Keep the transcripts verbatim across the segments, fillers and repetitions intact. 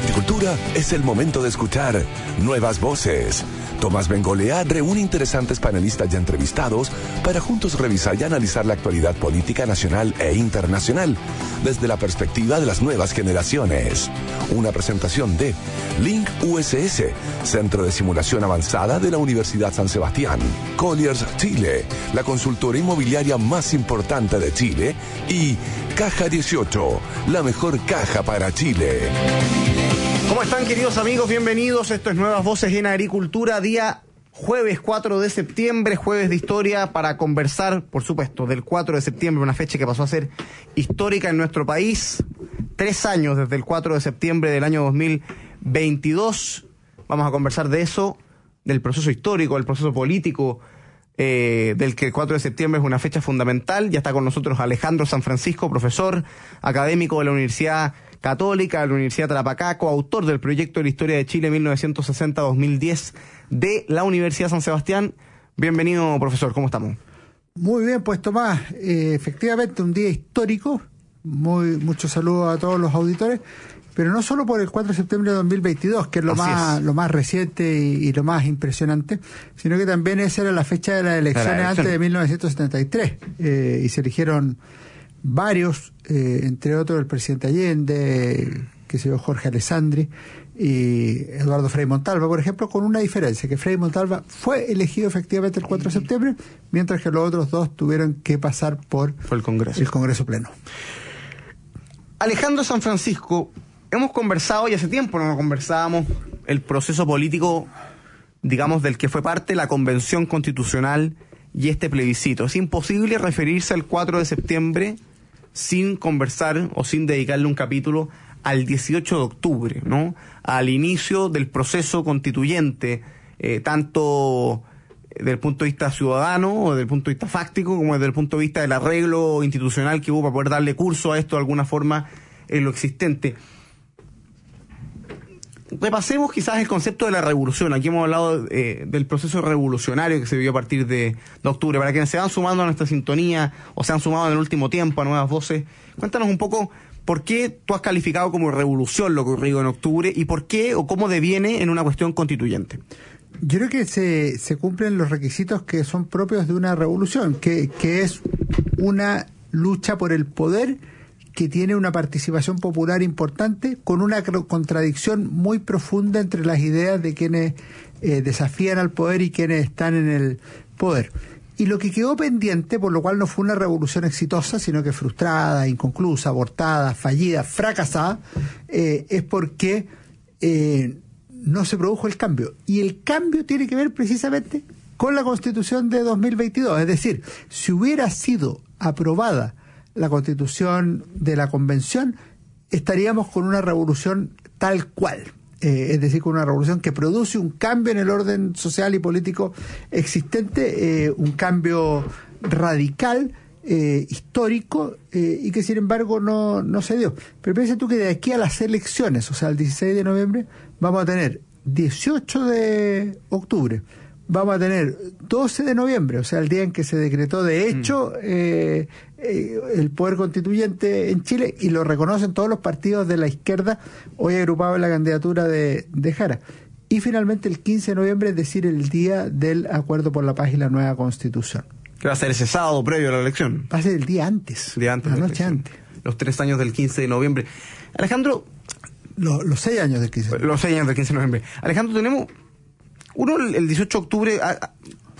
agricultura es el momento de escuchar nuevas voces. Tomás Bengolea reúne interesantes panelistas y entrevistados para juntos revisar y analizar la actualidad política nacional e internacional desde la perspectiva de las nuevas generaciones. Una presentación de Link U S S, Centro de Simulación Avanzada de la Universidad San Sebastián, Colliers Chile, la consultora inmobiliaria más importante de Chile, y Caja dieciocho, la mejor caja para Chile. ¿Cómo están, queridos amigos? Bienvenidos. Esto es Nuevas Voces en Agricultura, día jueves cuatro de septiembre, jueves de historia, para conversar, por supuesto, del cuatro de septiembre, una fecha que pasó a ser histórica en nuestro país. Tres años desde el cuatro de septiembre del año dos mil veintidós. Vamos a conversar de eso, del proceso histórico, del proceso político, eh, del que el cuatro de septiembre es una fecha fundamental. Ya está con nosotros Alejandro San Francisco, profesor académico de la Universidad Católica, de la Universidad Tarapacá, coautor del proyecto de la Historia de Chile mil novecientos sesenta a dos mil diez de la Universidad San Sebastián. Bienvenido, profesor, ¿cómo estamos? Muy bien, pues Tomás, eh, efectivamente un día histórico. Muy, muchos saludos a todos los auditores, pero no solo por el cuatro de septiembre de dos mil veintidós, que es lo, más, es. lo más reciente y, y lo más impresionante, sino que también esa era la fecha de las elecciones elección. antes de mil novecientos setenta y tres, eh, y se eligieron varios, eh, entre otros el presidente Allende, que se llama Jorge Alessandri, y Eduardo Frei Montalva, por ejemplo, con una diferencia, que Frei Montalva fue elegido efectivamente el cuatro de septiembre, mientras que los otros dos tuvieron que pasar por Fue el Congreso. el Congreso Pleno. Alejandro San Francisco, hemos conversado, y hace tiempo no conversábamos, el proceso político, digamos, del que fue parte la Convención Constitucional y este plebiscito. Es imposible referirse al cuatro de septiembre sin conversar o sin dedicarle un capítulo al dieciocho de octubre, ¿no? Al inicio del proceso constituyente, eh, tanto desde el punto de vista ciudadano o desde el punto de vista fáctico, como desde el punto de vista del arreglo institucional que hubo para poder darle curso a esto de alguna forma en lo existente. Repasemos quizás el concepto de la revolución. Aquí hemos hablado eh, del proceso revolucionario que se vivió a partir de, de octubre. Para quienes se van sumando a nuestra sintonía o se han sumado en el último tiempo a Nuevas Voces, cuéntanos un poco por qué tú has calificado como revolución lo que ocurrió en octubre y por qué o cómo deviene en una cuestión constituyente. Yo creo que se, se cumplen los requisitos que son propios de una revolución, que, que es una lucha por el poder que tiene una participación popular importante, con una contradicción muy profunda entre las ideas de quienes eh, desafían al poder y quienes están en el poder. Y lo que quedó pendiente, por lo cual no fue una revolución exitosa, sino que frustrada, inconclusa, abortada, fallida, fracasada, eh, es porque eh, no se produjo el cambio. Y el cambio tiene que ver precisamente con la Constitución de dos mil veintidós. Es decir, si hubiera sido aprobada la Constitución de la Convención, estaríamos con una revolución tal cual, eh, es decir, con una revolución que produce un cambio en el orden social y político existente, eh, un cambio radical, eh, histórico, eh, y que sin embargo no, no se dio. Pero piensa tú que de aquí a las elecciones, o sea, el dieciséis de noviembre, vamos a tener dieciocho de octubre, vamos a tener doce de noviembre, o sea, el día en que se decretó de hecho eh, eh, el poder constituyente en Chile, y lo reconocen todos los partidos de la izquierda hoy agrupados en la candidatura de, de Jara. Y finalmente el quince de noviembre, es decir, el día del acuerdo por la paz y la nueva Constitución. ¿Qué va a ser ese sábado previo a la elección? Va a ser el día antes, el día antes la noche antes. Los tres años del quince de noviembre. Alejandro... Los, los seis años del quince de noviembre. Los seis años del quince de noviembre. Alejandro, tenemos... Uno, el dieciocho de octubre a, a,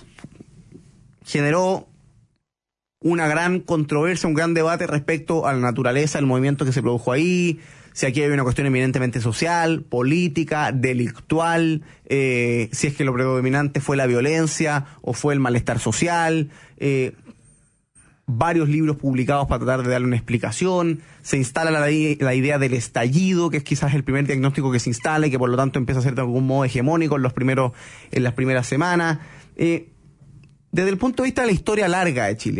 generó una gran controversia, un gran debate respecto a la naturaleza del movimiento que se produjo ahí, si aquí hay una cuestión eminentemente social, política, delictual, eh, si es que lo predominante fue la violencia o fue el malestar social, eh, varios libros publicados para tratar de darle una explicación, se instala la, la idea del estallido, que es quizás el primer diagnóstico que se instala y que por lo tanto empieza a ser de algún modo hegemónico en los primeros, en las primeras semanas. Eh, desde el punto de vista de la historia larga de Chile,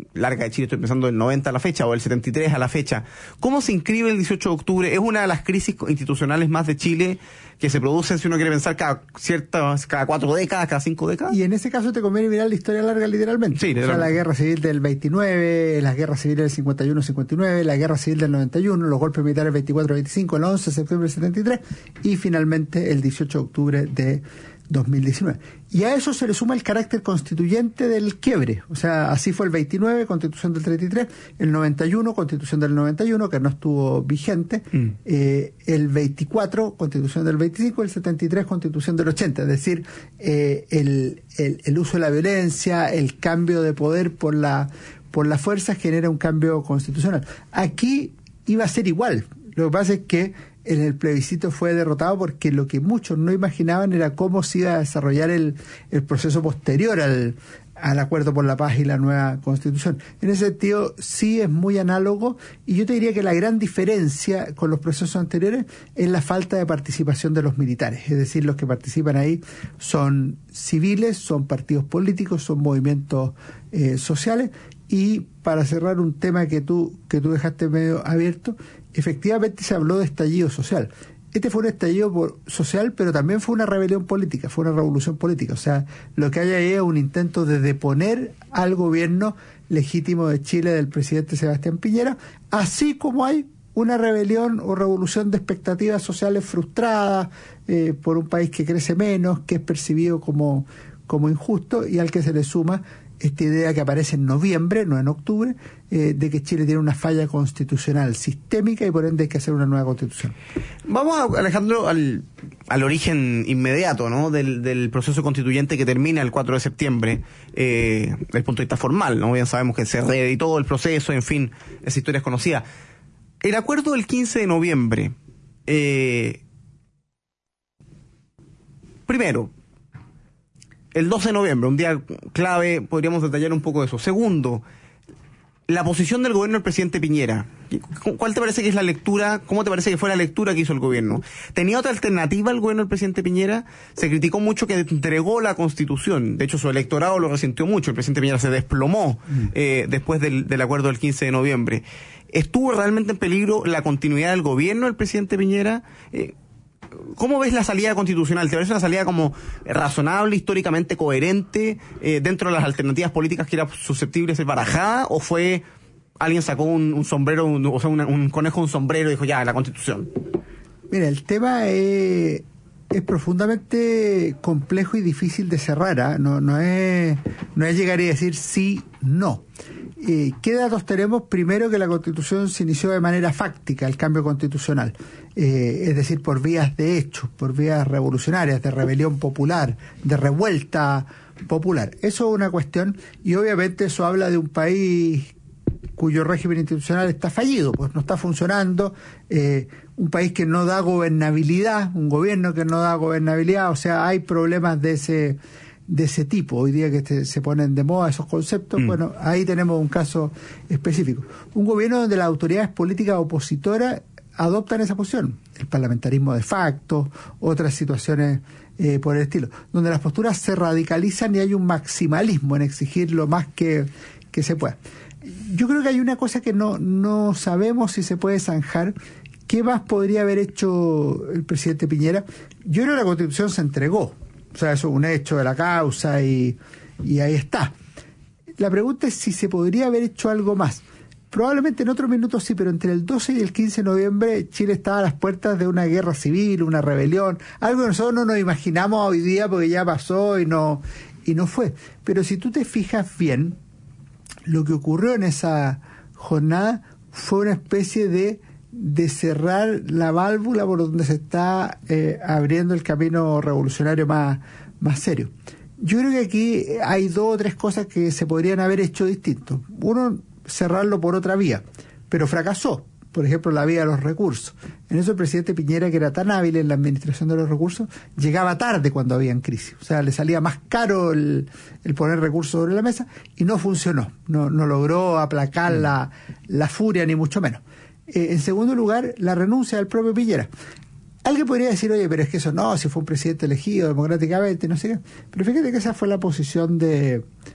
larga de Chile, estoy pensando del noventa a la fecha o del setenta y tres a la fecha. ¿Cómo se inscribe el dieciocho de octubre? Es una de las crisis institucionales más de Chile que se producen, si uno quiere pensar, cada ciertas, cada cuatro décadas, cada cinco décadas. Y en ese caso te conviene mirar la historia larga literalmente. Sí, literalmente. O sea, la guerra civil del veintinueve, las guerras civiles del cincuenta y uno cincuenta y nueve, la guerra civil del noventa y uno, los golpes militares del veinticuatro veinticinco, el once de septiembre del setenta y tres y finalmente el dieciocho de octubre de dos mil diecinueve. Y a eso se le suma el carácter constituyente del quiebre. O sea, así fue el veintinueve, Constitución del treinta y tres, el noventa y uno, Constitución del noventa y uno, que no estuvo vigente, mm. eh, el veinticuatro, Constitución del veinticinco, el setenta y tres, Constitución del ochenta. Es decir, eh, el, el, el uso de la violencia, el cambio de poder por la, por la fuerza genera un cambio constitucional. Aquí iba a ser igual. Lo que pasa es que en el plebiscito fue derrotado porque lo que muchos no imaginaban era cómo se iba a desarrollar el, el proceso posterior al, al acuerdo por la paz y la nueva constitución. En ese sentido sí es muy análogo, y yo te diría que la gran diferencia con los procesos anteriores es la falta de participación de los militares. Es decir, los que participan ahí son civiles, son partidos políticos, son movimientos eh, sociales. Y para cerrar un tema que tú, que tú dejaste medio abierto, efectivamente se habló de estallido social. Este fue un estallido por, social, pero también fue una rebelión política, fue una revolución política. O sea, lo que hay ahí es un intento de deponer al gobierno legítimo de Chile del presidente Sebastián Piñera, así como hay una rebelión o revolución de expectativas sociales frustradas eh, por un país que crece menos, que es percibido como, como injusto, y al que se le suma esta idea que aparece en noviembre, no en octubre, eh, de que Chile tiene una falla constitucional sistémica y por ende hay que hacer una nueva constitución. Vamos, Alejandro, al, al origen inmediato, ¿no?, del, del proceso constituyente que termina el cuatro de septiembre, eh, desde el punto de vista formal, ¿no? Bien sabemos que se reeditó el proceso, en fin, esa historia es conocida. El acuerdo del quince de noviembre, eh, primero, el doce de noviembre, un día clave, podríamos detallar un poco de eso. Segundo, la posición del gobierno del presidente Piñera. ¿Cuál te parece que es la lectura? ¿Cómo te parece que fue la lectura que hizo el gobierno? ¿Tenía otra alternativa el gobierno del presidente Piñera? Se criticó mucho que entregó la Constitución. De hecho, su electorado lo resintió mucho. El presidente Piñera se desplomó eh, después del, del acuerdo del quince de noviembre. ¿Estuvo realmente en peligro la continuidad del gobierno del presidente Piñera? Eh, ¿Cómo ves la salida constitucional? ¿Te parece una salida como razonable, históricamente coherente, eh, dentro de las alternativas políticas que era susceptible de ser barajada? ¿O fue, alguien sacó un, un sombrero, un, o sea, un, un conejo, un sombrero y dijo, ya, la Constitución? Mira, el tema es, es profundamente complejo y difícil de cerrar, ¿eh? no, no, es, no es llegar y decir sí, no. Eh, ¿Qué datos tenemos? Primero, que la Constitución se inició de manera fáctica, el cambio constitucional, eh, es decir, por vías de hechos, por vías revolucionarias, de rebelión popular, de revuelta popular. Eso es una cuestión, y obviamente eso habla de un país cuyo régimen institucional está fallido, pues no está funcionando, eh, un país que no da gobernabilidad, un gobierno que no da gobernabilidad, o sea, hay problemas de ese de ese tipo. Hoy día que te, se ponen de moda esos conceptos, mm. bueno, ahí tenemos un caso específico. Un gobierno donde las autoridades políticas opositoras adoptan esa posición, el parlamentarismo de facto, otras situaciones eh, por el estilo, donde las posturas se radicalizan y hay un maximalismo en exigir lo más que, que se pueda. Yo creo que hay una cosa que no, no sabemos si se puede zanjar. ¿Qué más podría haber hecho el presidente Piñera? Yo creo que la Constitución se entregó. O sea, eso es un hecho de la causa y, y ahí está. La pregunta es si se podría haber hecho algo más. Probablemente en otros minutos sí, pero entre el doce y el quince de noviembre Chile estaba a las puertas de una guerra civil, una rebelión, algo que nosotros no nos imaginamos hoy día porque ya pasó y no, y no fue. Pero si tú te fijas bien, lo que ocurrió en esa jornada fue una especie de de cerrar la válvula por donde se está eh, abriendo el camino revolucionario más, más serio. Yo creo que aquí hay dos o tres cosas que se podrían haber hecho distinto. Uno, cerrarlo por otra vía, pero fracasó. Por ejemplo, la vía de los recursos. En eso el presidente Piñera, que era tan hábil en la administración de los recursos, llegaba tarde cuando había crisis. O sea, le salía más caro el, el poner recursos sobre la mesa y no funcionó. No, no logró aplacar mm. la, la furia, ni mucho menos. Eh, en segundo lugar, la renuncia del propio Piñera. Alguien podría decir, oye, pero es que eso no, si fue un presidente elegido democráticamente, no sé qué. Pero fíjate que esa fue la posición de,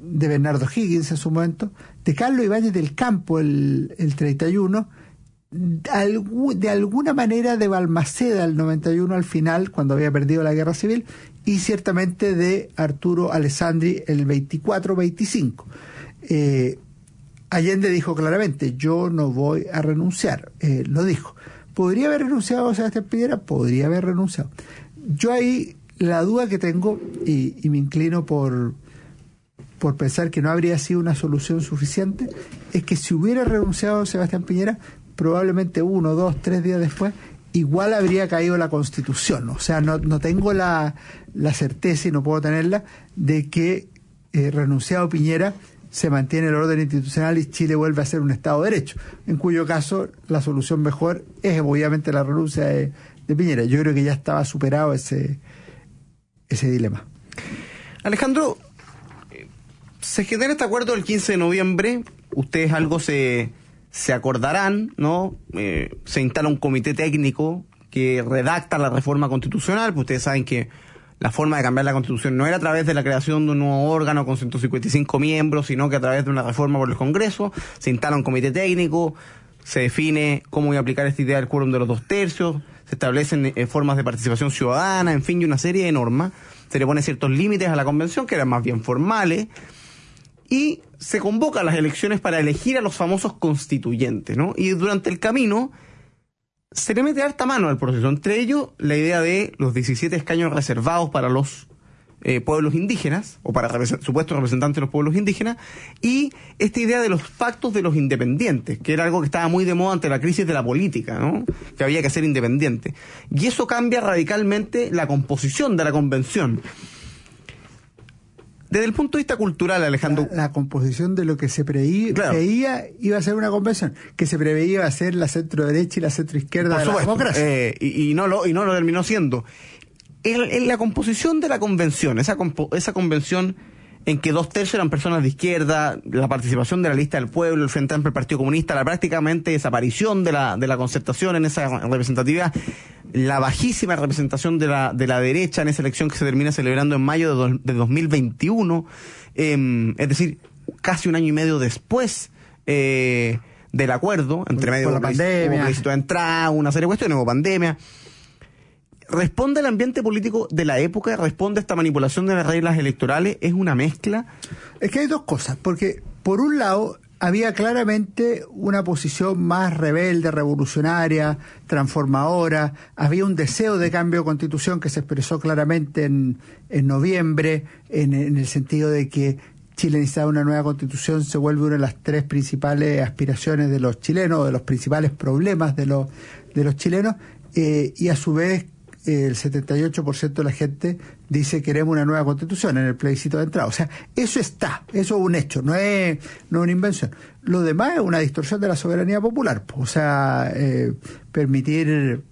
de Bernardo Higgins en su momento, de Carlos Ibáñez del Campo el, el treinta y uno, de alguna manera de Balmaceda el noventa y uno al final, cuando había perdido la guerra civil, y ciertamente de Arturo Alessandri el veinticuatro veinticinco. Eh, Allende dijo claramente, yo no voy a renunciar, eh, lo dijo. ¿Podría haber renunciado a Sebastián Piñera? Podría haber renunciado. Yo ahí la duda que tengo, y, y me inclino por, por pensar que no habría sido una solución suficiente, es que si hubiera renunciado Sebastián Piñera, probablemente uno, dos, tres días después, igual habría caído la Constitución. O sea, no, no tengo la, la certeza, y no puedo tenerla, de que eh, renunciado Piñera se mantiene el orden institucional y Chile vuelve a ser un Estado de Derecho, en cuyo caso la solución mejor es obviamente la renuncia de, de Piñera. Yo creo que ya estaba superado ese, ese dilema. Alejandro, se genera este acuerdo el quince de noviembre, ustedes algo se, se acordarán, ¿no? Eh, se instala un comité técnico que redacta la reforma constitucional, pues ustedes saben que la forma de cambiar la Constitución no era a través de la creación de un nuevo órgano con ciento cincuenta y cinco miembros, sino que a través de una reforma por el Congreso. Se instala un comité técnico, se define cómo voy a aplicar esta idea del quórum de los dos tercios, se establecen eh, formas de participación ciudadana, en fin, y una serie de normas. Se le pone ciertos límites a la convención, que eran más bien formales, y se convocan las elecciones para elegir a los famosos constituyentes, ¿no? Y durante el camino se le mete harta mano al proceso, entre ellos la idea de los diecisiete escaños reservados para los eh, pueblos indígenas, o para represent- supuestos representantes de los pueblos indígenas, y esta idea de los pactos de los independientes, que era algo que estaba muy de moda ante la crisis de la política, ¿no? Que había que ser independiente. Y eso cambia radicalmente la composición de la convención. Desde el punto de vista cultural, Alejandro... La, la composición de lo que se preí, claro. preveía iba a ser una convención, que se preveía iba a ser la centro-derecha y la centro-izquierda de la democracia. Eh, y, y, no lo, y no lo terminó siendo. En, en la composición de la convención, esa, compo, esa convención en que dos tercios eran personas de izquierda, la participación de la lista del pueblo, el Frente Amplio, el Partido Comunista, la prácticamente desaparición de la, de la concertación en esa representatividad, la bajísima representación de la, de la derecha en esa elección que se termina celebrando en mayo de, do, de dos mil veintiuno, eh, es decir, casi un año y medio después eh, del acuerdo, entre medio de la pandemia, plebiscito de entrada, una serie de cuestiones, hubo pandemia. ¿Responde el ambiente político de la época? ¿Responde esta manipulación de las reglas electorales? ¿Es una mezcla? Es que hay dos cosas, porque por un lado había claramente una posición más rebelde, revolucionaria, transformadora, había un deseo de cambio de constitución que se expresó claramente en, en noviembre, en, en el sentido de que Chile necesitaba una nueva constitución, se vuelve una de las tres principales aspiraciones de los chilenos, de los principales problemas de los, de los chilenos, eh, y a su vez el setenta y ocho por ciento de la gente dice queremos una nueva constitución en el plebiscito de entrada. O sea, eso está, eso es un hecho, no es, no es una invención. Lo demás es una distorsión de la soberanía popular. O sea, eh, permitir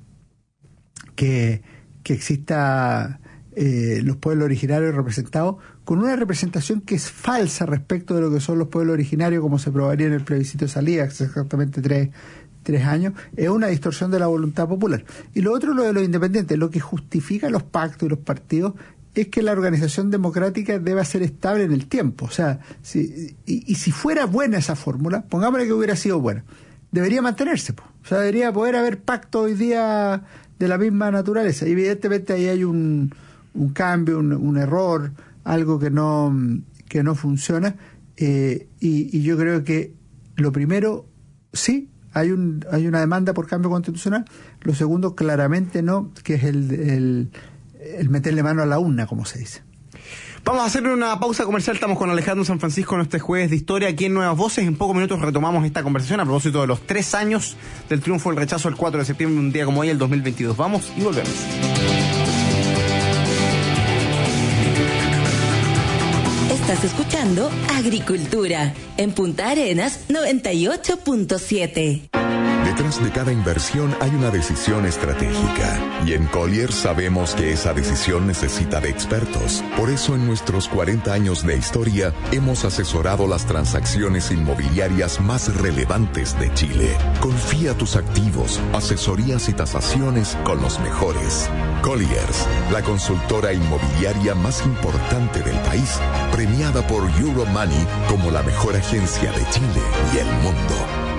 que, que exista eh, los pueblos originarios representados con una representación que es falsa respecto de lo que son los pueblos originarios, como se probaría en el plebiscito de salida, que es exactamente tres tres años, es una distorsión de la voluntad popular. Y lo otro, lo de los independientes, lo que justifica los pactos y los partidos es que la organización democrática debe ser estable en el tiempo. O sea, si, y, y si fuera buena esa fórmula, pongámosle que hubiera sido buena, debería mantenerse. Po. O sea, debería poder haber pactos hoy día de la misma naturaleza. Y evidentemente ahí hay un, un cambio, un, un error, algo que no, que no funciona. Eh, y, y yo creo que lo primero, sí, Hay un hay una demanda por cambio constitucional. Lo segundo, claramente no, que es el, el, el meterle mano a la urna, como se dice. Vamos a hacer una pausa comercial. Estamos con Alejandro San Francisco en este jueves de historia aquí en Nuevas Voces. En pocos minutos retomamos esta conversación a propósito de los tres años del triunfo del rechazo el cuatro de septiembre, un día como hoy, el dos mil veintidós. Vamos y volvemos. Estás escuchando Agricultura en Punta Arenas noventa y ocho punto siete. De Detrás de cada inversión hay una decisión estratégica. Y en Colliers sabemos que esa decisión necesita de expertos. Por eso en nuestros cuarenta años de historia hemos asesorado las transacciones inmobiliarias más relevantes de Chile. Confía tus activos, asesorías y tasaciones con los mejores. Colliers, la consultora inmobiliaria más importante del país, premiada por Euromoney como la mejor agencia de Chile y el mundo.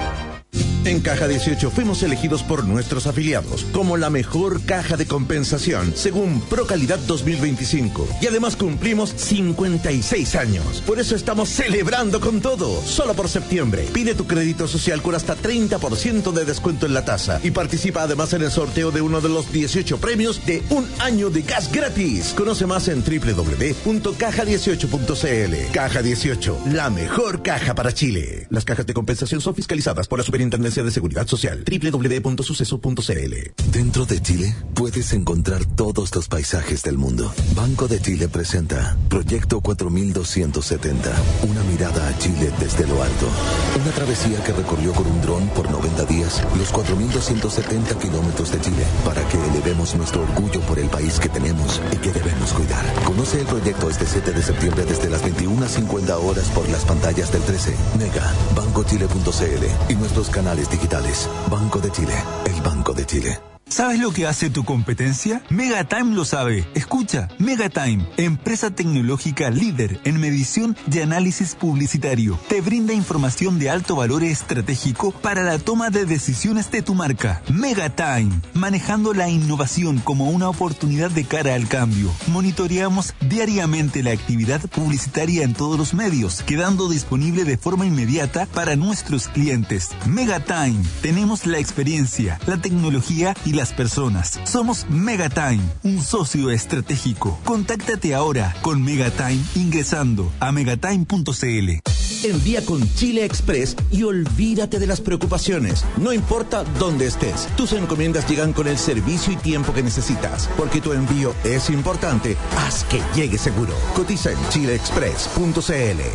En Caja dieciocho fuimos elegidos por nuestros afiliados como la mejor caja de compensación según Procalidad dos mil veinticinco. Y además cumplimos cincuenta y seis años. Por eso estamos celebrando con todo. Solo por septiembre. Pide tu crédito social con hasta treinta por ciento de descuento en la tasa. Y participa además en el sorteo de uno de los dieciocho premios de un año de gas gratis. Conoce más en doble u doble u doble u punto caja dieciocho punto c l. Caja dieciocho, la mejor caja para Chile. Las cajas de compensación son fiscalizadas por la Superintendencia de Seguridad Social. doble u doble u doble u punto suceso punto c l. Dentro de Chile puedes encontrar todos los paisajes del mundo. Banco de Chile presenta Proyecto cuatro mil doscientos setenta. Una mirada a Chile desde lo alto. Una travesía que recorrió con un dron por noventa días los cuatro mil doscientos setenta kilómetros de Chile para que elevemos nuestro orgullo por el país que tenemos y que debemos cuidar. Conoce el proyecto este siete de septiembre desde las veintiuna cincuenta horas por las pantallas del trece. Mega, banco chile punto c l y nuestros canales digitales. Banco de Chile, el Banco de Chile. ¿Sabes lo que hace tu competencia? Megatime lo sabe. Escucha, Megatime, empresa tecnológica líder en medición y análisis publicitario. Te brinda información de alto valor estratégico para la toma de decisiones de tu marca. Megatime, manejando la innovación como una oportunidad de cara al cambio. Monitoreamos diariamente la actividad publicitaria en todos los medios, quedando disponible de forma inmediata para nuestros clientes. Megatime, tenemos la experiencia, la tecnología y la las personas. Somos Megatime, un socio estratégico. Contáctate ahora con Megatime ingresando a megatime punto c l. Envía con Chile Express y olvídate de las preocupaciones. No importa dónde estés, tus encomiendas llegan con el servicio y tiempo que necesitas. Porque tu envío es importante, haz que llegue seguro. Cotiza en chile express punto c l.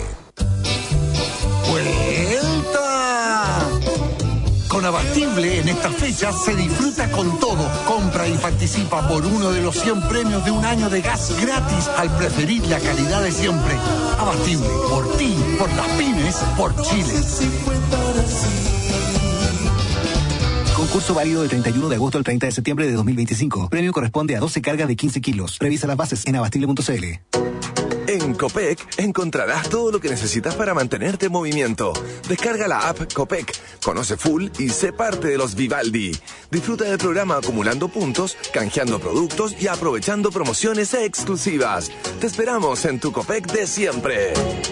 Con Abatible, en estas fechas se disfruta con todo. Compra y participa por uno de los cien premios de un año de gas gratis al preferir la calidad de siempre. Abatible, por ti, por las pymes, por Chile. Concurso válido del treinta y uno de agosto al treinta de septiembre de dos mil veinticinco. Premio corresponde a doce cargas de quince kilos. Revisa las bases en abatible punto c l. En Copec encontrarás todo lo que necesitas para mantenerte en movimiento. Descarga la app Copec, conoce full y sé parte de los Vivaldi. Disfruta del programa acumulando puntos, canjeando productos y aprovechando promociones exclusivas. Te esperamos en tu Copec de siempre.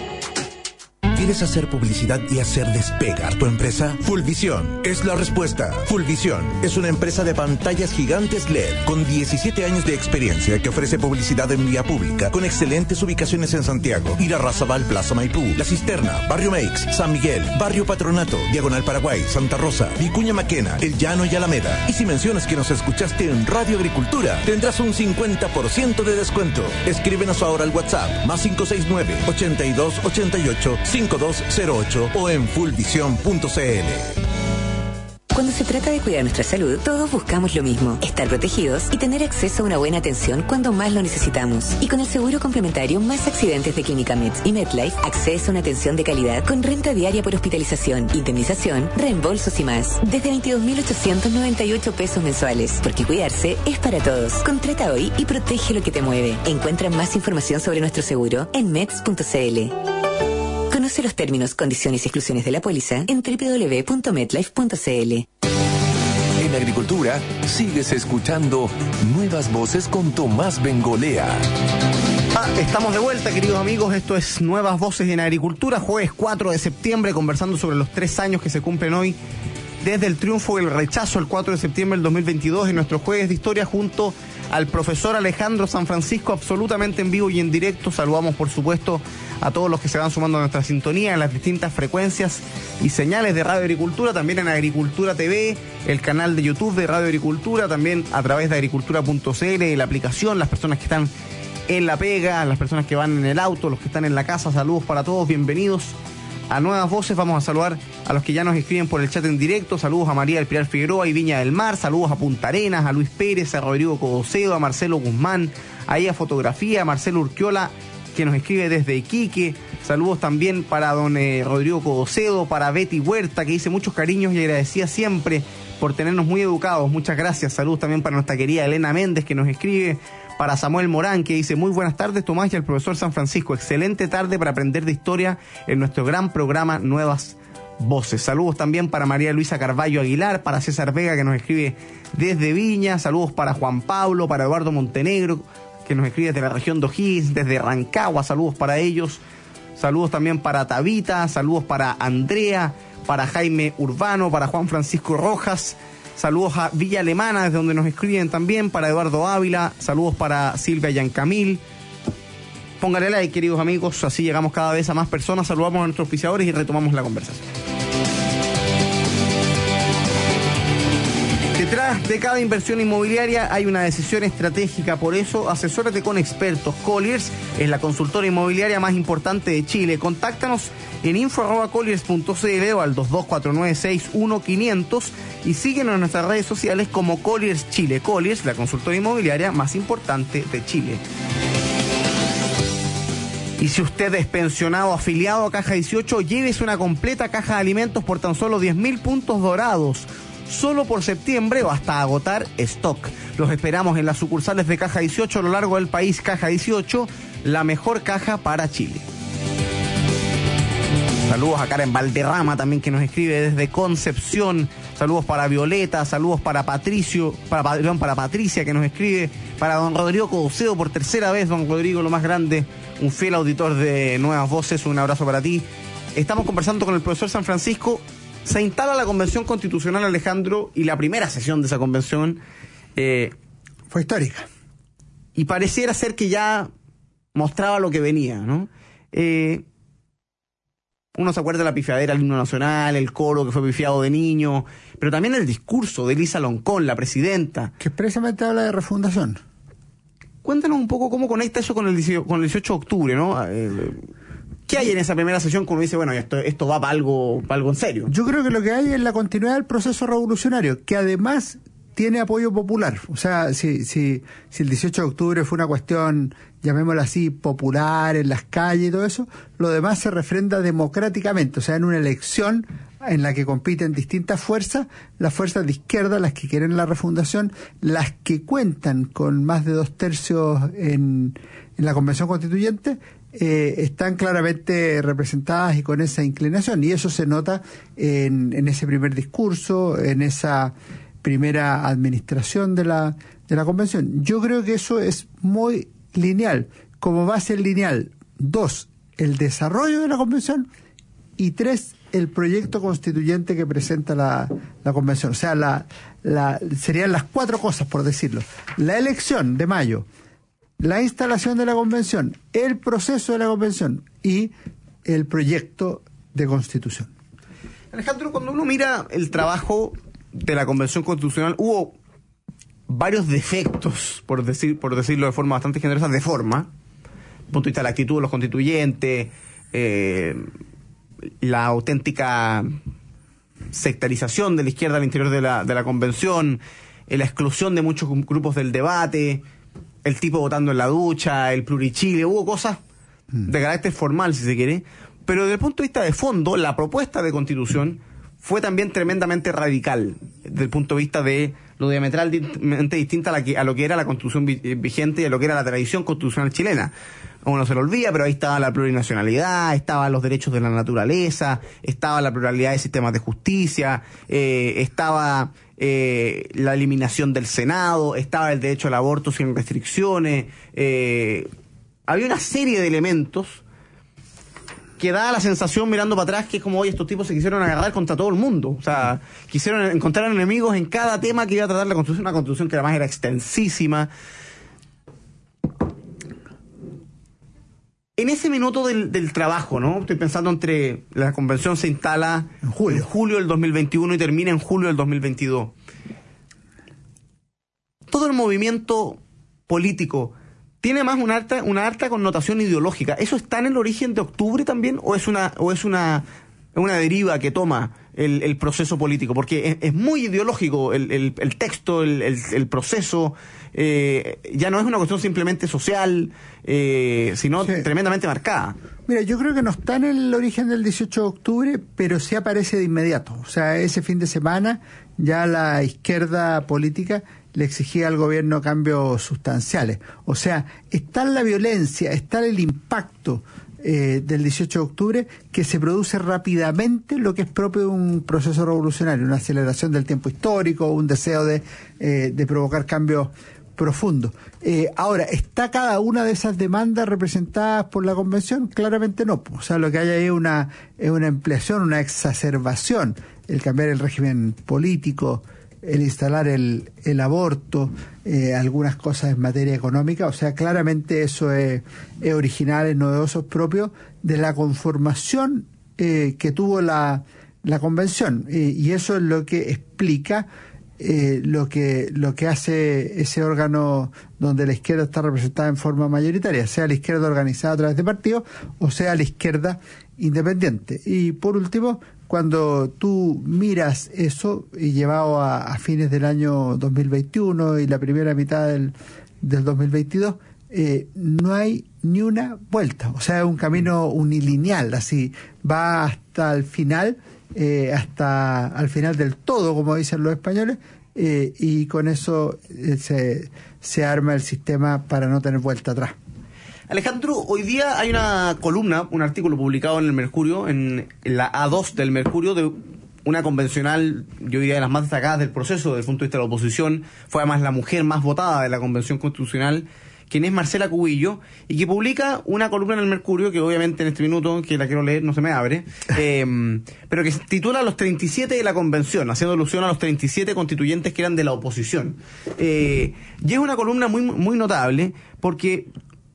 ¿Quieres hacer publicidad y hacer despegar tu empresa? Fullvisión es la respuesta. Fullvisión es una empresa de pantallas gigantes L E D con diecisiete años de experiencia que ofrece publicidad en vía pública con excelentes ubicaciones en Santiago, Irarrázaval, Plaza Maipú, La Cisterna, Barrio Meix, San Miguel, Barrio Patronato, Diagonal Paraguay, Santa Rosa, Vicuña Maquena, El Llano y Alameda. Y si mencionas que nos escuchaste en Radio Agricultura, tendrás un cincuenta por ciento de descuento. Escríbenos ahora al WhatsApp más cinco seis nueve, ochenta y dos, ochenta y ocho, cinco dos cero ocho o en fullvisión punto c l. Cuando se trata de cuidar nuestra salud, todos buscamos lo mismo: estar protegidos y tener acceso a una buena atención cuando más lo necesitamos. Y con el seguro complementario Más Accidentes de Clínica Med y MedLife, acceso a una atención de calidad con renta diaria por hospitalización, indemnización, reembolsos y más. Desde veintidós mil ochocientos noventa y ocho pesos mensuales. Porque cuidarse es para todos. Contrata hoy y protege lo que te mueve. Encuentra más información sobre nuestro seguro en meds punto c l. Conoce los términos, condiciones y exclusiones de la póliza en doble u doble u doble u punto medlife punto c l. En Agricultura, sigues escuchando Nuevas Voces con Tomás Bengolea. Ah, estamos de vuelta, queridos amigos. Esto es Nuevas Voces en Agricultura, jueves cuatro de septiembre, conversando sobre los tres años que se cumplen hoy desde el triunfo del rechazo el cuatro de septiembre del dos mil veintidós en nuestro Jueves de Historia junto al profesor Alejandro San Francisco, absolutamente en vivo y en directo. Saludamos, por supuesto, a todos los que se van sumando a nuestra sintonía en las distintas frecuencias y señales de Radio Agricultura, también en Agricultura T V, el canal de YouTube de Radio Agricultura, también a través de agricultura punto c l, la aplicación, las personas que están en la pega, las personas que van en el auto, los que están en la casa. Saludos para todos, bienvenidos a Nuevas Voces. Vamos a saludar a los que ya nos escriben por el chat en directo. Saludos a María del Pilar Figueroa y Viña del Mar. Saludos a Punta Arenas, a Luis Pérez, a Rodrigo Codocedo, a Marcelo Guzmán, a ella Fotografía, a Marcelo Urquiola, que nos escribe desde Iquique. Saludos también para don eh, Rodrigo Codocedo, para Betty Huerta, que dice muchos cariños y agradecida siempre por tenernos muy educados. Muchas gracias. Saludos también para nuestra querida Elena Méndez, que nos escribe. Para Samuel Morán, que dice, muy buenas tardes, Tomás y al profesor San Francisco. Excelente tarde para aprender de historia en nuestro gran programa Nuevas Voces. Saludos también para María Luisa Carballo Aguilar, para César Vega, que nos escribe desde Viña. Saludos para Juan Pablo, para Eduardo Montenegro, que nos escribe desde la región de O'Higgins, desde Rancagua. Saludos para ellos. Saludos también para Tabita, saludos para Andrea, para Jaime Urbano, para Juan Francisco Rojas. Saludos a Villa Alemana, desde donde nos escriben también, para Eduardo Ávila. Saludos para Silvia Yancamil. Póngale like, queridos amigos, así llegamos cada vez a más personas. Saludamos a nuestros auspiciadores y retomamos la conversación. Detrás de cada inversión inmobiliaria hay una decisión estratégica, por eso asesórate con expertos. Colliers es la consultora inmobiliaria más importante de Chile. Contáctanos en info arroba colliers punto c l o al dos dos cuatro nueve seis uno quinientos y síguenos en nuestras redes sociales como Colliers Chile. Colliers, la consultora inmobiliaria más importante de Chile. Y si usted es pensionado afiliado a Caja dieciocho, llévese una completa caja de alimentos por tan solo diez mil puntos dorados. Solo por septiembre o hasta agotar stock. Los esperamos en las sucursales de Caja dieciocho a lo largo del país. Caja dieciocho, la mejor caja para Chile. Saludos a Karen Valderrama también, que nos escribe desde Concepción. Saludos para Violeta, saludos para Patricio, para, perdón, para Patricia, que nos escribe, para don Rodrigo Codocedo por tercera vez. Don Rodrigo, lo más grande, un fiel auditor de Nuevas Voces, un abrazo para ti. Estamos conversando con el profesor San Francisco. Se instala la Convención Constitucional, Alejandro, y la primera sesión de esa convención eh, fue histórica. Y pareciera ser que ya mostraba lo que venía, ¿no? Eh, uno se acuerda de la pifiadera del himno nacional, el coro que fue pifiado de niño, pero también el discurso de Elisa Loncón, la presidenta. Que expresamente habla de refundación. Cuéntanos un poco cómo conecta eso con el dieciocho de octubre, ¿no? Eh, ¿Qué hay en esa primera sesión cuando dice, bueno, esto, esto va para algo, para algo en serio? Yo creo que lo que hay es la continuidad del proceso revolucionario, que además tiene apoyo popular. O sea, si, si, si el dieciocho de octubre fue una cuestión, llamémosla así, popular, en las calles y todo eso, lo demás se refrenda democráticamente. O sea, en una elección en la que compiten distintas fuerzas, las fuerzas de izquierda, las que quieren la refundación, las que cuentan con más de dos tercios en, en la Convención Constituyente, Eh, están claramente representadas y con esa inclinación, y eso se nota en, en ese primer discurso, en esa primera administración de la, de la convención. Yo creo que eso es muy lineal, como va a ser lineal, dos, el desarrollo de la convención, y tres, el proyecto constituyente que presenta la, la convención. O sea, la, la, serían las cuatro cosas, por decirlo. La elección de mayo, la instalación de la convención, el proceso de la convención y el proyecto de constitución. Alejandro, cuando uno mira el trabajo de la Convención Constitucional, hubo varios defectos, por decir, por decirlo de forma bastante generosa, de forma, desde el punto de vista de la actitud de los constituyentes, eh, la auténtica sectarización de la izquierda al interior de la, de la convención, eh, la exclusión de muchos grupos del debate, el tipo votando en la ducha, el plurichile, hubo cosas de carácter formal, si se quiere, pero desde el punto de vista de fondo, la propuesta de constitución fue también tremendamente radical, desde el punto de vista de lo diametralmente distinta a, la que, a lo que era la constitución vigente y a lo que era la tradición constitucional chilena. A uno se lo olvida, pero ahí estaba la plurinacionalidad, estaban los derechos de la naturaleza, estaba la pluralidad de sistemas de justicia, eh, estaba eh, la eliminación del Senado, estaba el derecho al aborto sin restricciones, eh, había una serie de elementos que da la sensación, mirando para atrás, que es como, oye, estos tipos se quisieron agarrar contra todo el mundo. O sea, quisieron encontrar enemigos en cada tema que iba a tratar la Constitución, una Constitución que además era extensísima. En ese minuto del, del trabajo, ¿no? Estoy pensando entre la convención se instala en julio. en julio del dos mil veintiuno y termina en julio del dos mil veintidós. Todo el movimiento político tiene más una alta, una alta connotación ideológica. ¿Eso está en el origen de octubre también o es una, o es una, una deriva que toma el, el proceso político? Porque es, es muy ideológico el, el, el texto, el, el, el proceso, eh, ya no es una cuestión simplemente social, eh, sino sí. tremendamente marcada. Mira, yo creo que no está en el origen del dieciocho de octubre, pero sí aparece de inmediato. O sea, ese fin de semana ya la izquierda política le exigía al gobierno cambios sustanciales. O sea, está en la violencia, está en el impacto eh, del dieciocho de octubre que se produce rápidamente lo que es propio de un proceso revolucionario, una aceleración del tiempo histórico, un deseo de, eh, de provocar cambios profundos. Eh, ahora, ¿está cada una de esas demandas representadas por la convención? Claramente no. O sea, lo que hay ahí es una, es una ampliación, una exacerbación, el cambiar el régimen político, el instalar el, el aborto, eh, algunas cosas en materia económica. O sea, claramente eso es, es original, es novedoso, es propio de la conformación eh, que tuvo la, la convención. Eh, y eso es lo que explica eh, lo que lo que hace ese órgano donde la izquierda está representada en forma mayoritaria, sea la izquierda organizada a través de partidos o sea la izquierda independiente. Y por último, cuando tú miras eso y llevado a, a fines del año dos mil veintiuno y la primera mitad del, del dos mil veintidós, eh, no hay ni una vuelta. O sea, es un camino unilineal, así, va hasta el final, eh, hasta al final del todo, como dicen los españoles, eh, y con eso eh, se, se arma el sistema para no tener vuelta atrás. Alejandro, hoy día hay una columna, un artículo publicado en el Mercurio, en la A dos del Mercurio, de una convencional, yo diría de las más destacadas del proceso desde el punto de vista de la oposición, fue además la mujer más votada de la Convención Constitucional, quien es Marcela Cubillo, y que publica una columna en el Mercurio, que obviamente en este minuto, que la quiero leer, no se me abre, eh, pero que se titula Los treinta y siete de la Convención, haciendo alusión a los treinta y siete constituyentes que eran de la oposición. Eh, y es una columna muy, muy notable, porque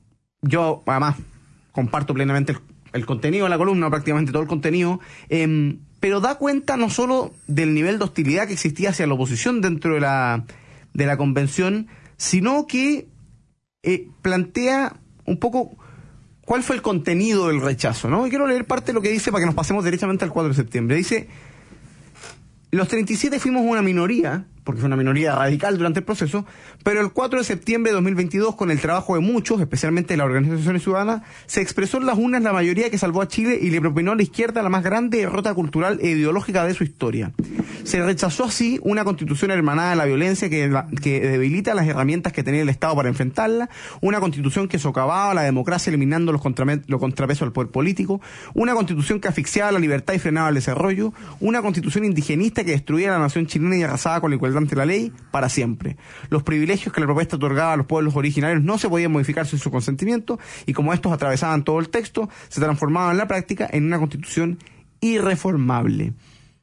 yo, además, comparto plenamente el, el contenido de la columna, prácticamente todo el contenido, eh, pero da cuenta no solo del nivel de hostilidad que existía hacia la oposición dentro de la, de la convención, sino que eh, plantea un poco cuál fue el contenido del rechazo, ¿no? Y quiero leer parte de lo que dice para que nos pasemos derechamente al cuatro de septiembre. Dice: los treinta y siete fuimos una minoría, porque fue una minoría radical durante el proceso, pero el cuatro de septiembre de dos mil veintidós, con el trabajo de muchos, especialmente de las organizaciones ciudadanas, se expresó en las urnas la mayoría que salvó a Chile y le propinó a la izquierda la más grande derrota cultural e ideológica de su historia. Se rechazó así una constitución hermanada de la violencia que, que debilita las herramientas que tenía el Estado para enfrentarla, una constitución que socavaba la democracia eliminando los, contrame- los contrapesos al poder político, una constitución que asfixiaba la libertad y frenaba el desarrollo, una constitución indigenista que destruía a la nación chilena y arrasaba con la igualdad ante la ley para siempre. Los privilegios que la propuesta otorgaba a los pueblos originarios no se podían modificar sin su consentimiento, y como estos atravesaban todo el texto, se transformaban en la práctica en una constitución irreformable.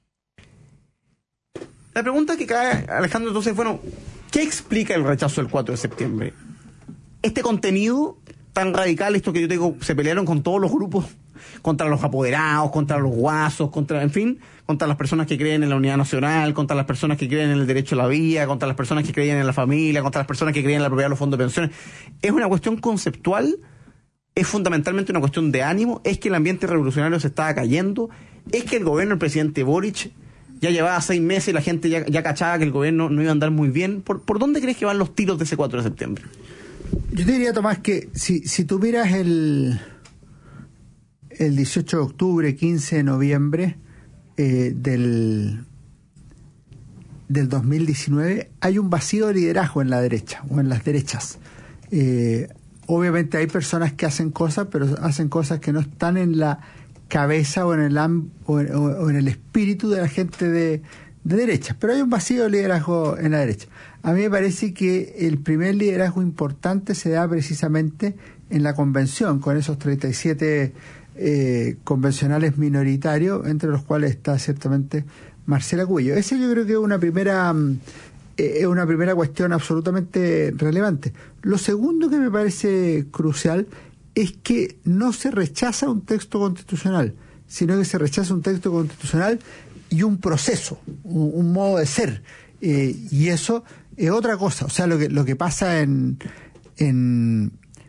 La pregunta que cae, Alejandro, entonces, bueno, ¿qué explica el rechazo del cuatro de septiembre? Este contenido tan radical, esto que yo te digo, se pelearon con todos los grupos, contra los apoderados, contra los guasos, contra, en fin, contra las personas que creen en la unidad nacional, contra las personas que creen en el derecho a la vida, contra las personas que creían en la familia, contra las personas que creen en la propiedad de los fondos de pensiones. ¿Es una cuestión conceptual? ¿Es fundamentalmente una cuestión de ánimo? ¿Es que el ambiente revolucionario se estaba cayendo? ¿Es que el gobierno del presidente Boric ya llevaba seis meses y la gente ya, ya cachaba que el gobierno no iba a andar muy bien? ¿Por, por dónde crees que van los tiros de ese cuatro de septiembre? Yo te diría, Tomás, que si, si tú miras el, el dieciocho de octubre, quince de noviembre eh, del, del dos mil diecinueve, hay un vacío de liderazgo en la derecha o en las derechas. Eh, obviamente hay personas que hacen cosas, pero hacen cosas que no están en la cabeza o en el am, o, en, o en el espíritu de la gente de, de derecha, pero hay un vacío de liderazgo en la derecha. A mí me parece que el primer liderazgo importante se da precisamente en la convención, con esos treinta y siete eh, convencionales minoritarios, entre los cuales está ciertamente Marcela Cubillo. Ese yo creo que es una primera eh, es una primera cuestión absolutamente relevante. Lo segundo que me parece crucial es que no se rechaza un texto constitucional, sino que se rechaza un texto constitucional y un proceso, un, un modo de ser. Eh, y eso es otra cosa. O sea, lo que lo que pasa en, en,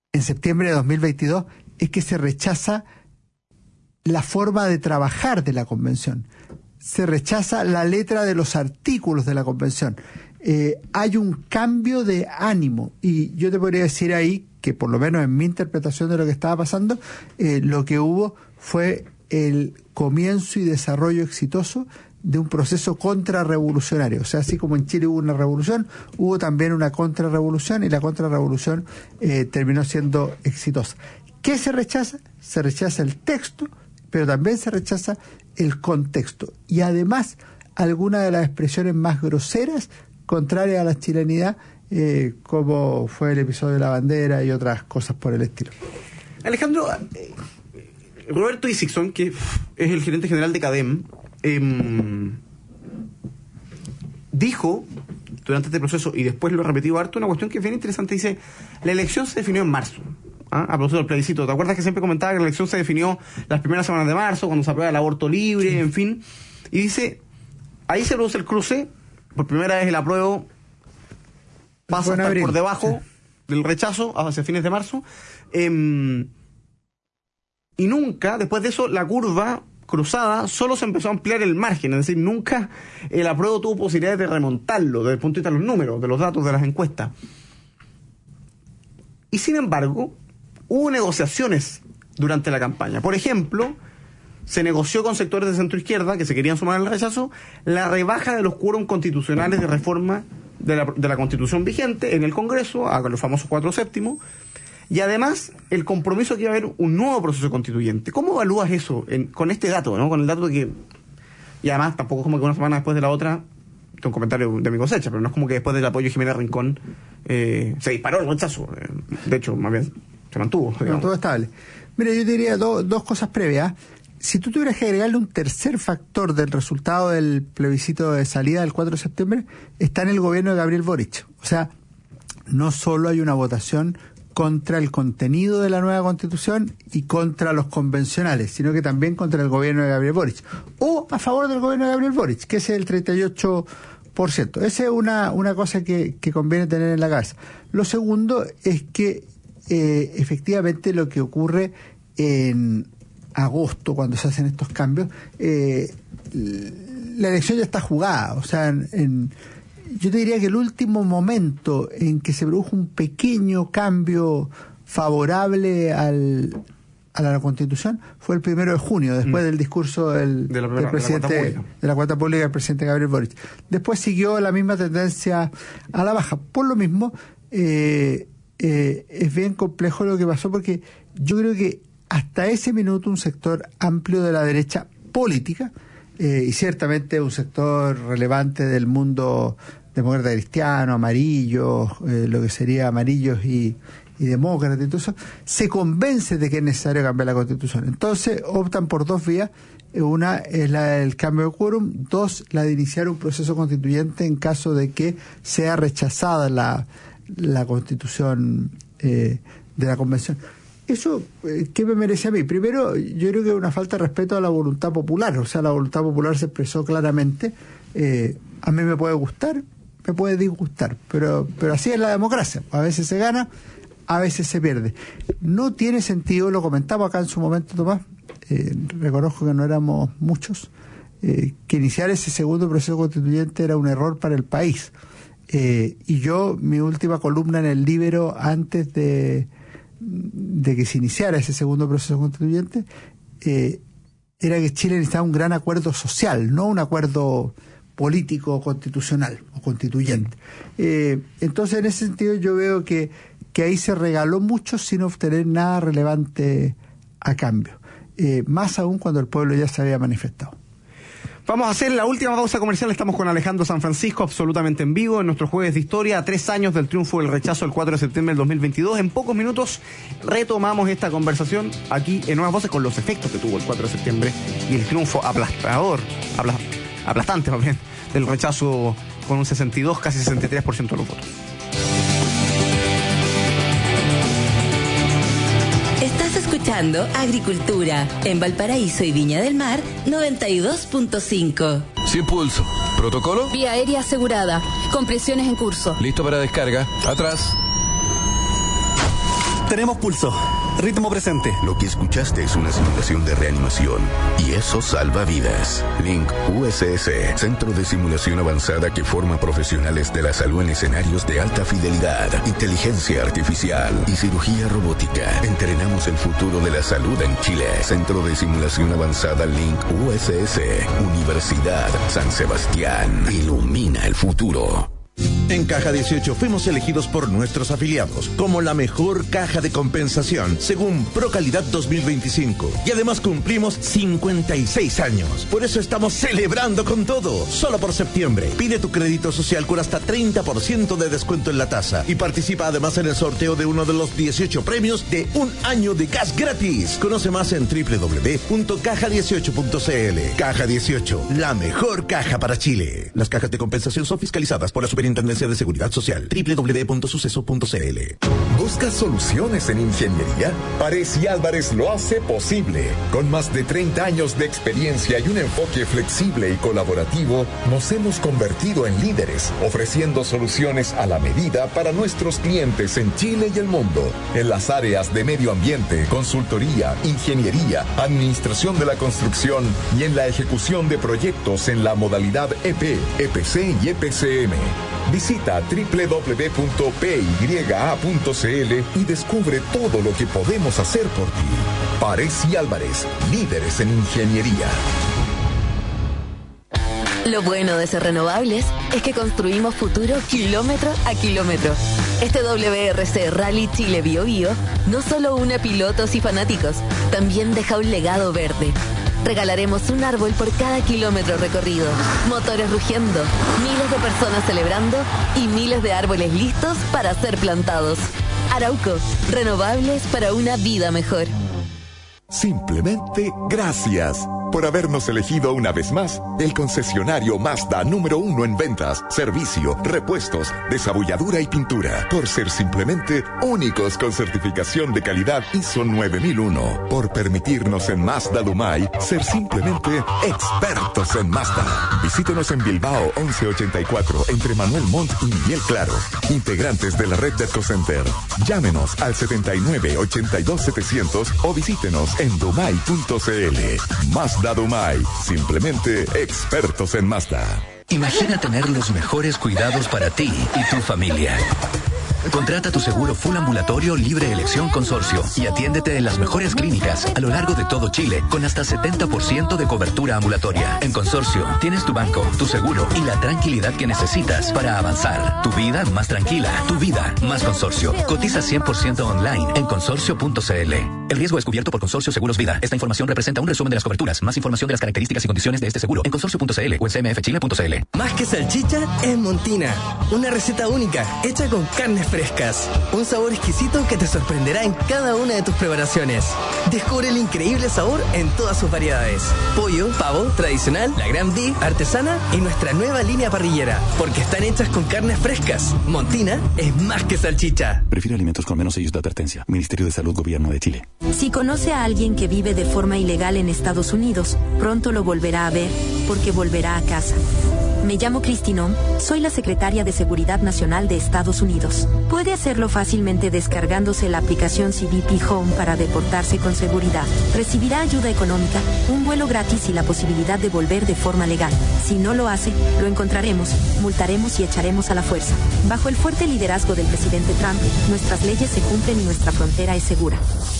en septiembre de dos mil veintidós es que se rechaza la forma de trabajar de la convención. Se rechaza la letra de los artículos de la convención. Eh, hay un cambio de ánimo, y yo te podría decir ahí que, por lo menos en mi interpretación de lo que estaba pasando, eh, lo que hubo fue el comienzo y desarrollo exitoso de un proceso contrarrevolucionario. O sea, así como en Chile hubo una revolución, hubo también una contrarrevolución, y la contrarrevolución eh, terminó siendo exitosa. ¿Qué se rechaza? Se rechaza el texto, pero también se rechaza el contexto. Y además, algunas de las expresiones más groseras, contrarias a la chilenidad, eh, como fue el episodio de la bandera y otras cosas por el estilo. Alejandro, eh, Roberto Isixson, que es el gerente general de CADEM, eh, dijo durante este proceso, y después lo ha repetido harto, una cuestión que es bien interesante. Dice, la elección se definió en marzo. ¿Ah? A propósito del plebiscito, ¿te acuerdas que siempre comentaba que la elección se definió las primeras semanas de marzo, cuando se aprueba el aborto libre, en fin? Y dice, ahí se produce el cruce, por primera vez el apruebo pasa a estar por debajo sí. del rechazo hacia fines de marzo, eh, y nunca, después de eso, la curva cruzada solo se empezó a ampliar el margen, es decir, nunca el apruebo tuvo posibilidades de remontarlo desde el punto de vista de los números, de los datos de las encuestas. Y sin embargo, hubo negociaciones durante la campaña. Por ejemplo, se negoció con sectores de centro-izquierda que se querían sumar al rechazo la rebaja de los quórum constitucionales de reforma de la, de la Constitución vigente en el Congreso, a los famosos cuatro séptimos, y además el compromiso que iba a haber un nuevo proceso constituyente. ¿Cómo evalúas eso en, con este dato, ¿no? Con el dato de que, y además tampoco es como que una semana después de la otra, un comentario de mi cosecha, pero no es como que después del apoyo de Jimena Rincón eh, se disparó el rechazo. De hecho, más bien se mantuvo. Se mantuvo estable. Mira, yo te diría do, dos cosas previas. Si tú tuvieras que agregarle un tercer factor del resultado del plebiscito de salida del cuatro de septiembre, está en el gobierno de Gabriel Boric. O sea, no solo hay una votación contra el contenido de la nueva Constitución y contra los convencionales, sino que también contra el gobierno de Gabriel Boric, o a favor del gobierno de Gabriel Boric, que es el treinta y ocho por ciento. Esa es una, una cosa que, que conviene tener en la cabeza. Lo segundo es que eh, efectivamente lo que ocurre en agosto, cuando se hacen estos cambios, eh, la elección ya está jugada. O sea, en, en yo te diría que el último momento en que se produjo un pequeño cambio favorable al, a la Constitución fue el primero de junio, después mm. del discurso del, de la primera, del presidente de la, de la cuarta pública del presidente Gabriel Boric. Después siguió la misma tendencia a la baja. Por lo mismo, eh, eh, es bien complejo lo que pasó, porque yo creo que hasta ese minuto un sector amplio de la derecha política, eh, y ciertamente un sector relevante del mundo demócrata cristiano, amarillos, eh, lo que sería amarillos y, y demócratas, y todo eso, se convence de que es necesario cambiar la Constitución. Entonces optan por dos vías. Una es la del cambio de quórum, dos, la de iniciar un proceso constituyente en caso de que sea rechazada la, la Constitución eh, de la Convención. Eso, eh, ¿qué me merece a mí? Primero, yo creo que es una falta de respeto a la voluntad popular. O sea, la voluntad popular se expresó claramente. Eh, a mí me puede gustar, me puede disgustar, pero, pero así es la democracia. A veces se gana, a veces se pierde. No tiene sentido, lo comentamos acá en su momento, Tomás, eh, reconozco que no éramos muchos, eh, que iniciar ese segundo proceso constituyente era un error para el país. Eh, y yo, mi última columna en el Líbero, antes de... de que se iniciara ese segundo proceso constituyente, eh, era que Chile necesitaba un gran acuerdo social, no un acuerdo político constitucional o constituyente. Eh, entonces, en ese sentido, yo veo que, que ahí se regaló mucho sin obtener nada relevante a cambio, eh, más aún cuando el pueblo ya se había manifestado. Vamos a hacer la última pausa comercial. Estamos con Alejandro San Francisco, absolutamente en vivo, en nuestro Jueves de Historia, a tres años del triunfo del rechazo el cuatro de septiembre del dos mil veintidós. En pocos minutos retomamos esta conversación aquí en Nuevas Voces con los efectos que tuvo el cuatro de septiembre y el triunfo aplastador, apla, aplastante más bien, del rechazo con un sesenta y dos, casi sesenta y tres por ciento de los votos. Estás escuchando Agricultura en Valparaíso y Viña del Mar noventa y dos punto cinco. Sin pulso. ¿Protocolo? Vía aérea asegurada. Compresiones en curso. Listo para descarga. Atrás. Tenemos pulso. Ritmo presente. Lo que escuchaste es una simulación de reanimación. Y eso salva vidas. Link U S S, Centro de Simulación Avanzada que forma profesionales de la salud en escenarios de alta fidelidad, inteligencia artificial y cirugía robótica. Entrenamos el futuro de la salud en Chile. Centro de Simulación Avanzada Link U S S. Universidad San Sebastián. Ilumina el futuro. En Caja dieciocho fuimos elegidos por nuestros afiliados como la mejor caja de compensación según ProCalidad dos mil veinticinco. Y además cumplimos cincuenta y seis años. Por eso estamos celebrando con todo. Solo por septiembre. Pide tu crédito social con hasta treinta por ciento de descuento en la tasa. Y participa además en el sorteo de uno de los dieciocho premios de un año de gas gratis. Conoce más en doble u doble u doble u punto caja dieciocho punto c l. Caja dieciocho, la mejor caja para Chile. Las cajas de compensación son fiscalizadas por la Superintendencia de Seguridad Social. doble u doble u doble u punto suceso punto c l. ¿Buscas soluciones en ingeniería? Párez y Álvarez lo hace posible. Con más de treinta años de experiencia y un enfoque flexible y colaborativo, nos hemos convertido en líderes, ofreciendo soluciones a la medida para nuestros clientes en Chile y el mundo. En las áreas de medio ambiente, consultoría, ingeniería, administración de la construcción y en la ejecución de proyectos en la modalidad E P, E P C y E P C M. Visita doble u doble u doble u punto p y a punto c l y descubre todo lo que podemos hacer por ti. Párez y Álvarez, líderes en ingeniería. Lo bueno de ser renovables es que construimos futuro kilómetro a kilómetro. Este W R C Rally Chile Bio Bio no solo une pilotos y fanáticos, también deja un legado verde. Regalaremos un árbol por cada kilómetro recorrido, motores rugiendo, miles de personas celebrando y miles de árboles listos para ser plantados. Arauco, renovables para una vida mejor. Simplemente gracias por habernos elegido una vez más el concesionario Mazda número uno en ventas, servicio, repuestos, desabulladura y pintura. Por ser simplemente únicos con certificación de calidad I S O nueve mil uno. Por permitirnos en Mazda Dumay ser simplemente expertos en Mazda. Visítenos en Bilbao once ochenta y cuatro entre Manuel Montt y Miguel Claro. Integrantes de la red de EcoCenter. Llámenos al setenta y nueve ochenta y dos setecientos o visítenos en dumay punto c l. Mazda Dumay, simplemente expertos en Mazda. Imagina tener los mejores cuidados para ti y tu familia. Contrata tu seguro full ambulatorio libre elección consorcio y atiéndete en las mejores clínicas a lo largo de todo Chile con hasta setenta por ciento de cobertura ambulatoria. En Consorcio tienes tu banco, tu seguro y la tranquilidad que necesitas para avanzar. Tu vida más tranquila, tu vida más Consorcio. Cotiza cien por ciento online en consorcio punto c l. El riesgo es cubierto por Consorcio Seguros Vida. Esta información representa un resumen de las coberturas. Más información de las características y condiciones de este seguro en consorcio punto c l o en c m f chile punto c l. Más que salchicha es Montina, una receta única hecha con carnes frescas. Un sabor exquisito que te sorprenderá en cada una de tus preparaciones. Descubre el increíble sabor en todas sus variedades. Pollo, pavo, tradicional, la Gran Beef, artesana y nuestra nueva línea parrillera. Porque están hechas con carnes frescas. Montina es más que salchicha. Prefiere alimentos con menos sellos de advertencia. Ministerio de Salud, Gobierno de Chile. Si conoce a alguien que vive de forma ilegal en Estados Unidos, pronto lo volverá a ver porque volverá a casa. Me llamo Cristinón, soy la secretaria de Seguridad Nacional de Estados Unidos. Puede hacerlo fácilmente descargándose la aplicación C B P Home para deportarse con seguridad. Recibirá ayuda económica, un vuelo gratis y la posibilidad de volver de forma legal. Si no lo hace, lo encontraremos, multaremos y echaremos a la fuerza. Bajo el fuerte liderazgo del presidente Trump, nuestras leyes se cumplen y nuestra frontera es segura.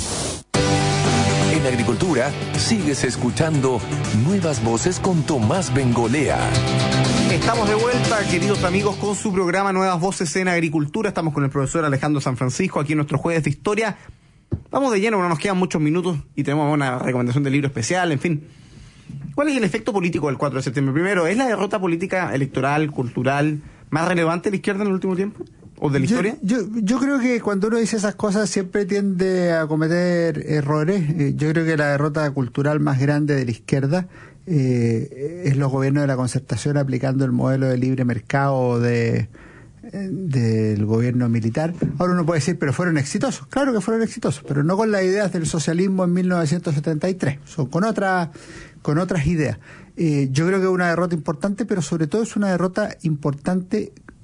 En Agricultura, sigues escuchando Nuevas Voces con Tomás Bengolea. Estamos de vuelta, queridos amigos, con su programa Nuevas Voces en Agricultura. Estamos con el profesor Alejandro San Francisco aquí en nuestro Jueves de Historia. Vamos de lleno, no nos quedan muchos minutos y tenemos una recomendación de libro especial, en fin. ¿Cuál es el efecto político del cuatro de septiembre? Primero, ¿es la derrota política, electoral, cultural más relevante de la izquierda en el último tiempo? ¿O de la historia? Yo, yo, yo creo que cuando uno dice esas cosas siempre tiende a cometer errores. Eh, yo creo que la derrota cultural más grande de la izquierda eh, es los gobiernos de la concertación aplicando el modelo de libre mercado de, eh, del gobierno militar. Ahora uno puede decir, pero fueron exitosos. Claro que fueron exitosos, pero no con las ideas del socialismo en mil novecientos setenta y tres. Son con otras, con otras ideas. Eh, yo creo que es una derrota importante, pero sobre todo es una derrota importante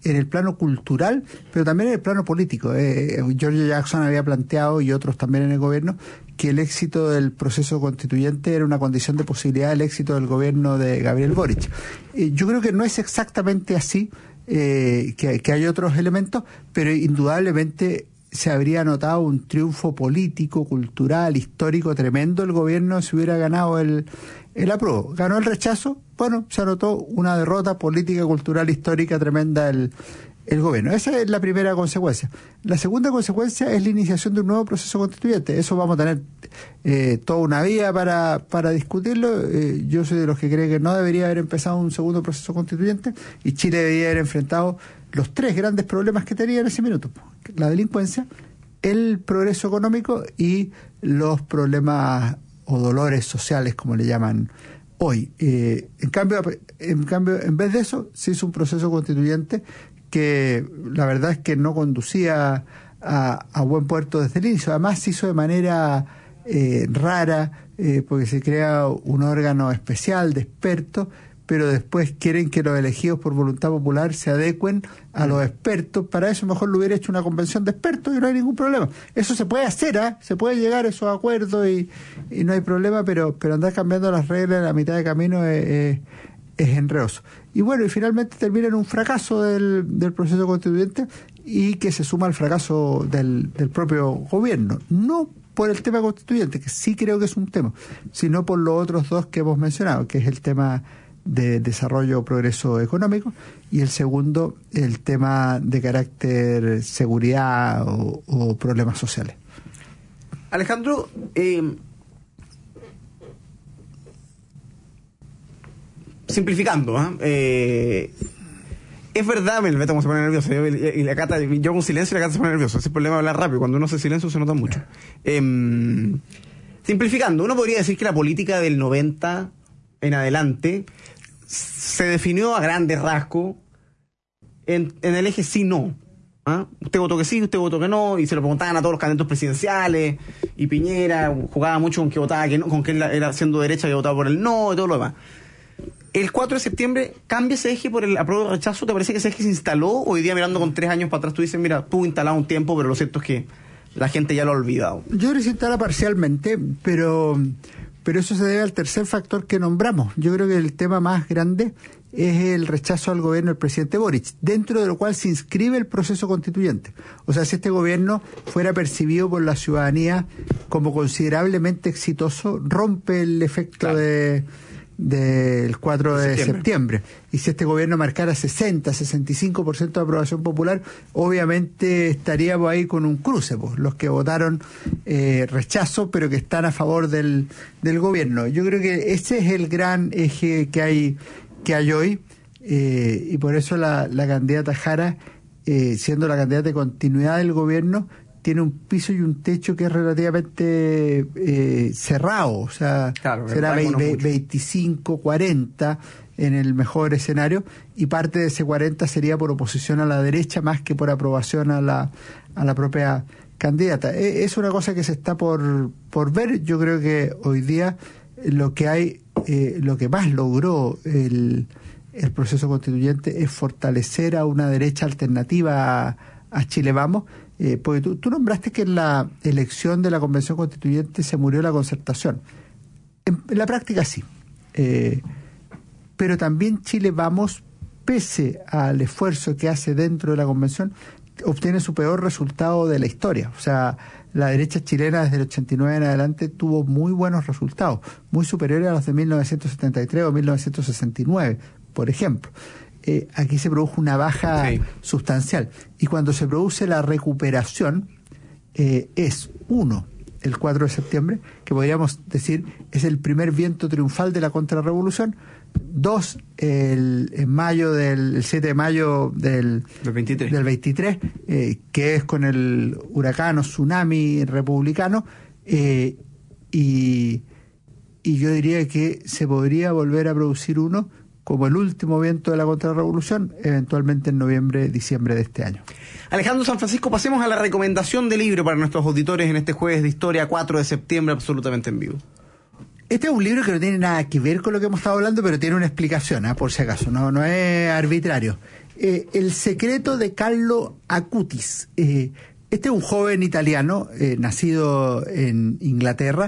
en el plano cultural, pero también en el plano político. Eh, George Jackson había planteado, y otros también en el gobierno, que el éxito del proceso constituyente era una condición de posibilidad del éxito del gobierno de Gabriel Boric. Eh, yo creo que no es exactamente así, eh, que, que hay otros elementos, pero indudablemente se habría notado un triunfo político, cultural, histórico tremendo el gobierno si hubiera ganado el, el apruebo. Ganó el rechazo, bueno, se anotó una derrota política, cultural, histórica tremenda el, el gobierno. Esa es la primera consecuencia. La segunda consecuencia es la iniciación de un nuevo proceso constituyente. Eso vamos a tener eh, toda una vía para, para discutirlo. Eh, yo soy de los que cree que no debería haber empezado un segundo proceso constituyente y Chile debería haber enfrentado los tres grandes problemas que tenía en ese minuto: la delincuencia, el progreso económico y los problemas o dolores sociales, como le llaman hoy. Eh, en cambio, en cambio, en vez de eso, se hizo un proceso constituyente que la verdad es que no conducía a, a buen puerto desde el inicio. Además, se hizo de manera eh, rara, eh, porque se crea un órgano especial de expertos, pero después quieren que los elegidos por voluntad popular se adecuen a los expertos. Para eso mejor lo hubiera hecho una convención de expertos y no hay ningún problema. Eso se puede hacer, ¿eh? Se puede llegar a esos acuerdos y, y no hay problema, pero, pero andar cambiando las reglas en la mitad de camino es, es, es enredoso. Y bueno, y finalmente termina en un fracaso del, del proceso constituyente y que se suma al fracaso del, del propio gobierno. No por el tema constituyente, que sí creo que es un tema, sino por los otros dos que hemos mencionado, que es el tema de desarrollo o progreso económico, y el segundo, el tema de carácter seguridad o, o problemas sociales. Alejandro, eh, simplificando, ¿eh? Eh, es verdad, me Beto se pone nervioso, yo, y la Cata, yo con silencio y la Cata se pone nervioso. Ese es el problema de hablar rápido, cuando uno hace silencio se nota mucho. Eh, simplificando, uno podría decir que la política del noventa en adelante se definió a grandes rasgos en, en el eje sí-no. ¿Ah? Usted votó que sí, usted votó que no, y se lo preguntaban a todos los candidatos presidenciales, y Piñera jugaba mucho con que votaba que no, con que él era siendo derecha y votaba por el no y todo lo demás. El cuatro de septiembre cambia ese eje por el apruebo o rechazo. ¿Te parece que ese eje se instaló? Hoy día, mirando con tres años para atrás, tú dices, mira, estuvo instalado un tiempo, pero lo cierto es que la gente ya lo ha olvidado. Yo creo que se instala parcialmente, pero pero eso se debe al tercer factor que nombramos. Yo creo que el tema más grande es el rechazo al gobierno del presidente Boric, dentro de lo cual se inscribe el proceso constituyente. O sea, si este gobierno fuera percibido por la ciudadanía como considerablemente exitoso, rompe el efecto claro. de del cuatro de septiembre. septiembre. Y si este gobierno marcara sesenta, sesenta y cinco por ciento de aprobación popular, obviamente estaríamos ahí con un cruce, pues, los que votaron eh, rechazo, pero que están a favor del, del gobierno. Yo creo que ese es el gran eje que hay, que hay hoy, eh, y por eso la, la candidata Jara, eh, siendo la candidata de continuidad del gobierno, tiene un piso y un techo que es relativamente eh, cerrado, o sea, claro, será veinticinco, cuarenta en el mejor escenario, y parte de ese cuarenta sería por oposición a la derecha más que por aprobación a la a la propia candidata. Es una cosa que se está por por ver. Yo creo que hoy día lo que hay, eh, lo que más logró el, el proceso constituyente es fortalecer a una derecha alternativa a, a Chile Vamos. Eh, porque tú, tú nombraste que en la elección de la Convención Constituyente se murió la concertación. En, en la práctica sí. Eh, pero también Chile Vamos, pese al esfuerzo que hace dentro de la Convención, obtiene su peor resultado de la historia. O sea, la derecha chilena desde el ochenta y nueve en adelante tuvo muy buenos resultados, muy superiores a los de mil novecientos setenta y tres o mil novecientos sesenta y nueve, por ejemplo. Eh, aquí se produjo una baja sí. sustancial. Y cuando se produce la recuperación, eh, es uno, el cuatro de septiembre, que podríamos decir es el primer viento triunfal de la contrarrevolución. Dos, el, en mayo del el siete de mayo del, del veintitrés, del veintitrés eh, que es con el huracán o tsunami republicano. Eh, y, y yo diría que se podría volver a producir uno como el último viento de la contrarrevolución, eventualmente en noviembre, diciembre de este año. Alejandro San Francisco, pasemos a la recomendación de libro para nuestros auditores en este jueves de historia, cuatro de septiembre, absolutamente en vivo. Este es un libro que no tiene nada que ver con lo que hemos estado hablando, pero tiene una explicación, ¿eh? Por si acaso, no, no es arbitrario. Eh, El secreto de Carlo Acutis. Eh, este es un joven italiano, eh, nacido en Inglaterra,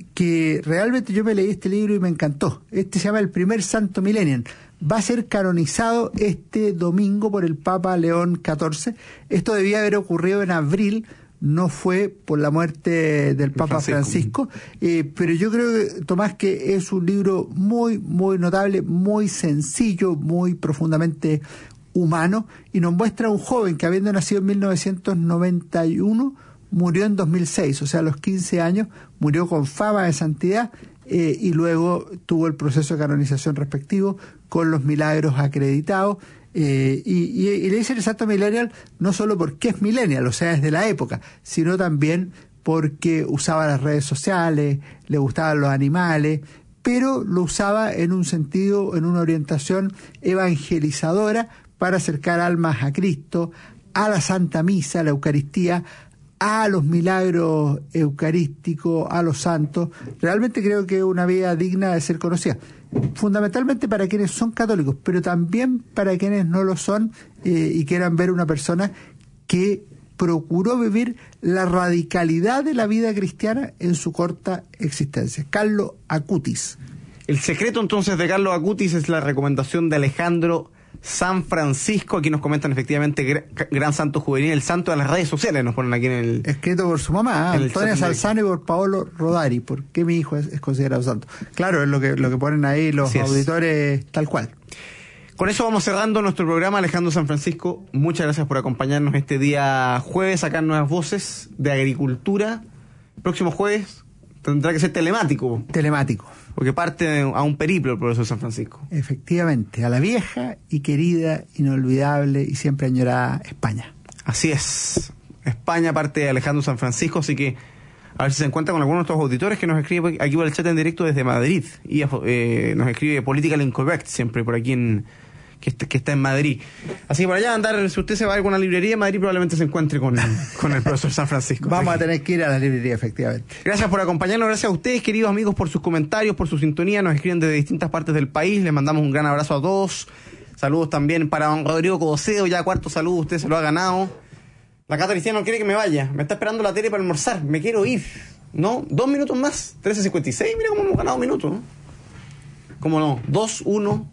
que realmente yo me leí este libro y me encantó. Este se llama El primer santo millennial. Va a ser canonizado este domingo por el Papa León catorce. Esto debía haber ocurrido en abril, no fue por la muerte del Papa Francisco, Francisco eh, pero yo creo, Tomás, que es un libro muy, muy notable, muy sencillo, muy profundamente humano, y nos muestra a un joven que, habiendo nacido en mil novecientos noventa y uno, murió en dos mil seis, o sea, a los quince años, murió con fama de santidad, eh, y luego tuvo el proceso de canonización respectivo con los milagros acreditados. Eh, y, y, y le dicen el santo millennial no solo porque es millennial, o sea, es de la época, sino también porque usaba las redes sociales, le gustaban los animales, pero lo usaba en un sentido, en una orientación evangelizadora para acercar almas a Cristo, a la Santa Misa, a la Eucaristía, a los milagros eucarísticos, a los santos. Realmente creo que es una vida digna de ser conocida, fundamentalmente para quienes son católicos, pero también para quienes no lo son, eh, y quieran ver una persona que procuró vivir la radicalidad de la vida cristiana en su corta existencia. Carlo Acutis. El secreto entonces de Carlo Acutis es la recomendación de Alejandro San Francisco. Aquí nos comentan efectivamente gran, gran santo juvenil, el santo de las redes sociales, nos ponen aquí en el... Escrito por su mamá, Antonia Salzano, y por Paolo Rodari. ¿Por qué mi hijo es, es considerado santo? Claro, es lo que, lo que ponen ahí los Así auditores, es. Tal cual. Con eso vamos cerrando nuestro programa. Alejandro San Francisco, muchas gracias por acompañarnos este día jueves, acá en Nuevas Voces de Agricultura. El próximo jueves tendrá que ser telemático. Telemático. Porque parte a un periplo el profesor San Francisco. Efectivamente, a la vieja y querida, inolvidable y siempre añorada España. Así es. España parte de Alejandro San Francisco, así que a ver si se encuentra con algunos de nuestros auditores que nos escribe aquí por el chat en directo desde Madrid. Y eh, nos escribe Political Incorrect, siempre por aquí en... Que está, que está en Madrid. Así que por allá andar, si usted se va a alguna librería en Madrid, probablemente se encuentre con, con el profesor San Francisco. Vamos a tener que ir a la librería, efectivamente. Gracias por acompañarnos, gracias a ustedes, queridos amigos, por sus comentarios, por su sintonía. Nos escriben desde distintas partes del país. Les mandamos un gran abrazo a todos. Saludos también para don Rodrigo Codoseo, ya cuarto saludo, usted se lo ha ganado. La Cata Cristiana no quiere que me vaya, me está esperando la tele para almorzar, me quiero ir. ¿No? Dos minutos más, trece cincuenta y seis, mira cómo hemos ganado minutos, ¿no? ¿Cómo no? Dos, uno...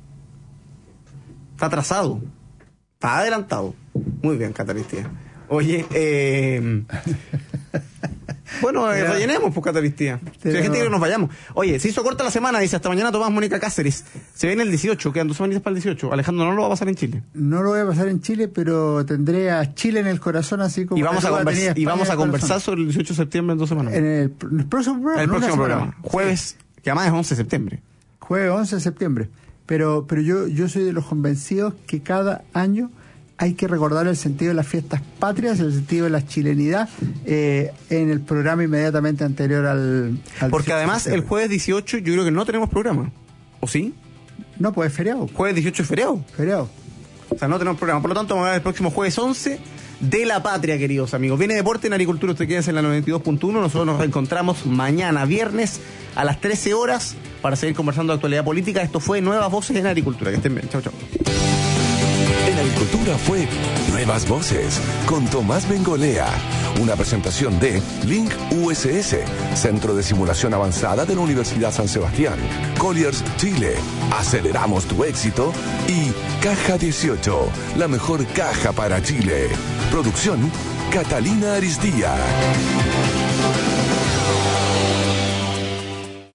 Está atrasado. Está adelantado. Muy bien, Cataristía. Oye, eh... bueno, eh, rellenemos, pues, Cataristía. Si hay gente quiere que nos vayamos. Oye, se hizo corta la semana, dice, hasta mañana Tomás Mónica Cáceres. Se viene el dieciocho, quedan dos semanitas para el dieciocho. Alejandro, no lo va a pasar en Chile. No lo voy a pasar en Chile, pero tendré a Chile en el corazón, así como... Y vamos a, convers y vamos a conversar sobre el dieciocho de septiembre en dos semanas. En el, en el próximo programa. En el próximo programa. Jueves, sí. Que además es once de septiembre. Jueves once de septiembre. Pero, pero yo, yo soy de los convencidos que cada año hay que recordar el sentido de las fiestas patrias, el sentido de la chilenidad, eh, en el programa inmediatamente anterior al... al Porque además el jueves dieciocho yo creo que no tenemos programa. ¿O sí? No, pues es feriado. Jueves dieciocho es feriado. Feriado. O sea, no tenemos programa. Por lo tanto, vamos a ver el próximo jueves once de la patria, queridos amigos. Viene Deporte en Agricultura, usted quédense en la noventa y dos punto uno. Nosotros nos reencontramos mañana, viernes, a las trece horas, para seguir conversando de actualidad política. Esto fue Nuevas Voces en Agricultura. Que estén bien. Chau, chau. En Agricultura fue Nuevas Voces con Tomás Bengolea. Una presentación de Link U S S, Centro de Simulación Avanzada de la Universidad San Sebastián, Colliers Chile, Aceleramos tu éxito y Caja dieciocho, la mejor caja para Chile. Producción Catalina Aristía.